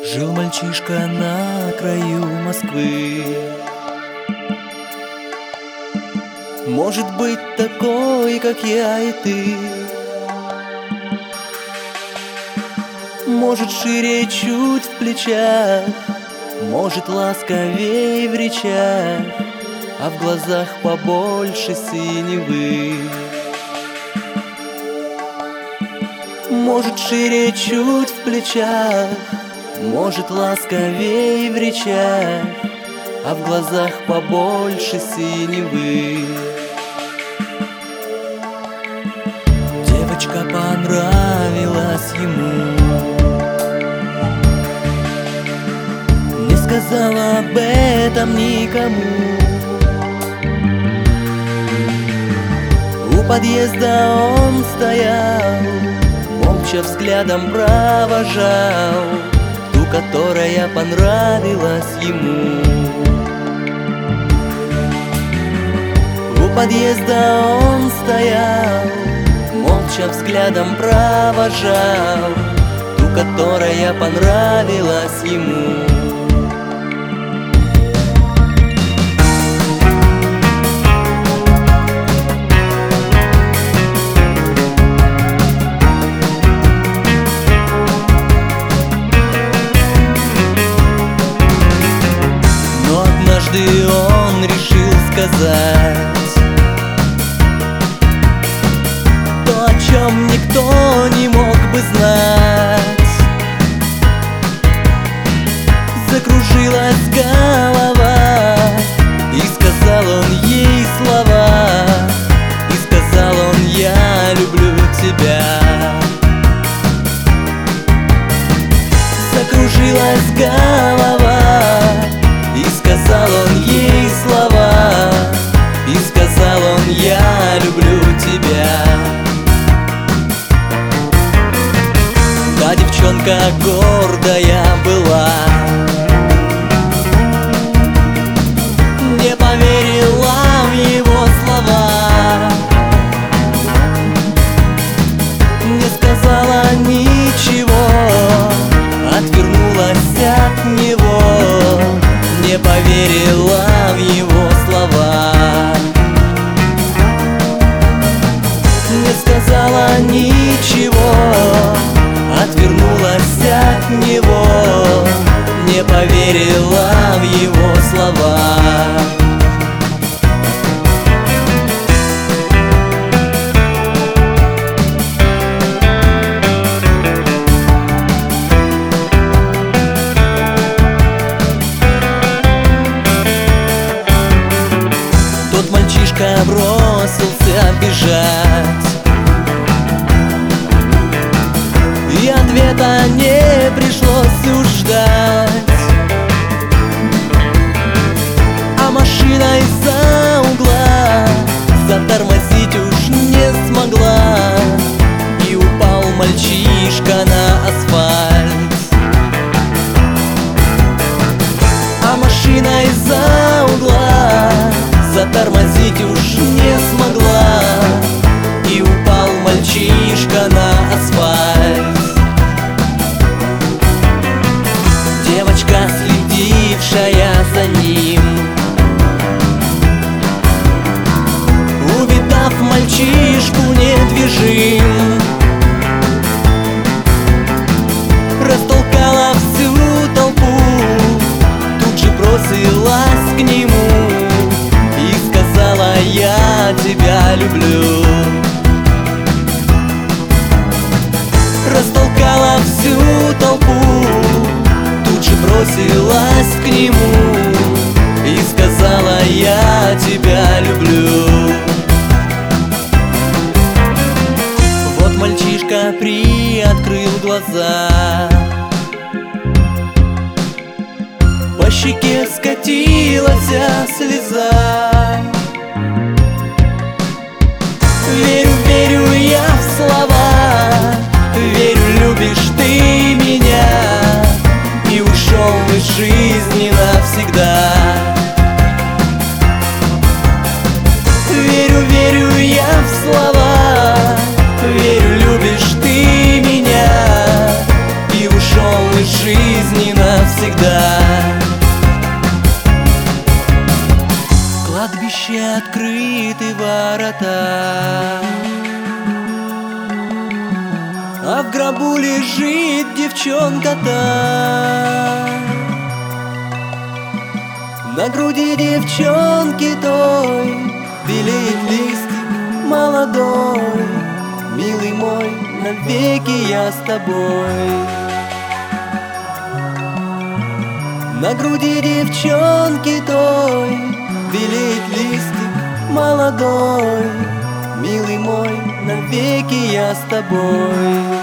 Жил мальчишка на краю Москвы. Может быть такой, как я и ты. Может шире чуть в плечах, может ласковей в речах, а в глазах побольше синевы. Может шире чуть в плечах, может ласковей в речах, а в глазах побольше синевы. Девочка понравилась ему, не сказала об этом никому. У подъезда он стоял, молча взглядом провожал ту, которая понравилась ему. У подъезда он стоял, молча взглядом провожал ту, которая понравилась ему. Однажды он решил сказать то, о чем никто не мог бы знать. Закружилась голова, и сказал он ей слова, и сказал он: я люблю тебя. Закружилась голова, и сказал он ей слова, и сказал он: я люблю тебя. Та девчонка гордая была, не поверила в его слова, не сказала ничего, отвернулась от него, не поверила в его слова, не сказала ничего, отвернулась от него, не поверила в его слова. Мальчишка бросился бежать, и ответа не пришлось уж ждать. А машина из-за угла затормозить уж не смогла, и упал мальчишка на асфальт. А машина из-за угла затормозить уж не смогла, и упал мальчишка на асфальт. Девочка, следившая за ним, увидав мальчишку недвижим, растолкала всю толпу, тут же бросилась к нему, я тебя люблю. Растолкала всю толпу, тут же бросилась к нему и сказала: я тебя люблю. Вот мальчишка приоткрыл глаза, по щеке скатилась слеза. Верю, верю я в слова, верю, любишь ты меня, и ушел из жизни навсегда. Верю, верю я в слова, верю, любишь ты меня, и жизни навсегда. Кладбище открыты ворота, а в гробу лежит девчонка-то. На груди девчонки той белеет листик молодой. Милый мой, навеки я с тобой. На груди девчонки той белеет листик молодой. Милый мой, навеки я с тобой.